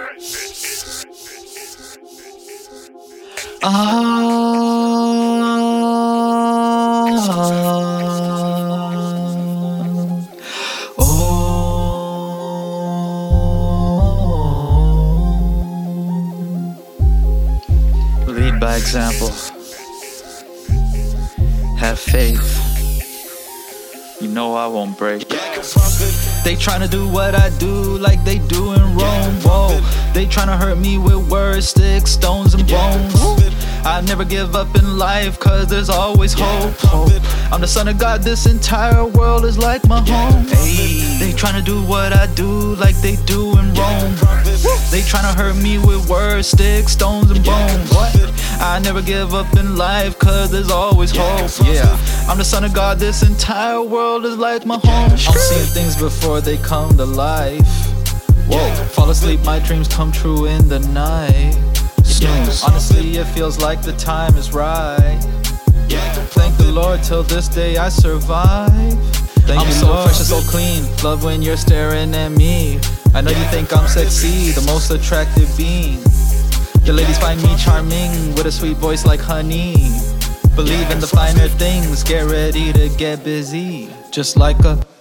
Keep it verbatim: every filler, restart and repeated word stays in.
Ah, oh. Lead by example. Have faith. You know I won't break. They tryna do what I do like they do in Rome. Whoa. They tryna hurt me with words, sticks, stones, and bones. I never give up in life, cause there's always hope. hope. I'm the son of God, this entire world is like my home. Ay. They tryna do what I do like they do in Rome. They tryna hurt me with words, sticks, stones, and bones. What? I never give up in life, cause there's always hope. Yeah, I'm the son of God, this entire world is like my home. I'm seeing things before they come to life. Whoa, fall asleep, my dreams come true in the night. Snooze, honestly it feels like the time is right. Thank the Lord till this day I survive. Thank I'm you, so Lord. Fresh and so clean, love when you're staring at me. I know you think I'm sexy, the most attractive being. Your ladies find me charming, with a sweet voice like honey. Believe in the finer things, get ready to get busy. Just like a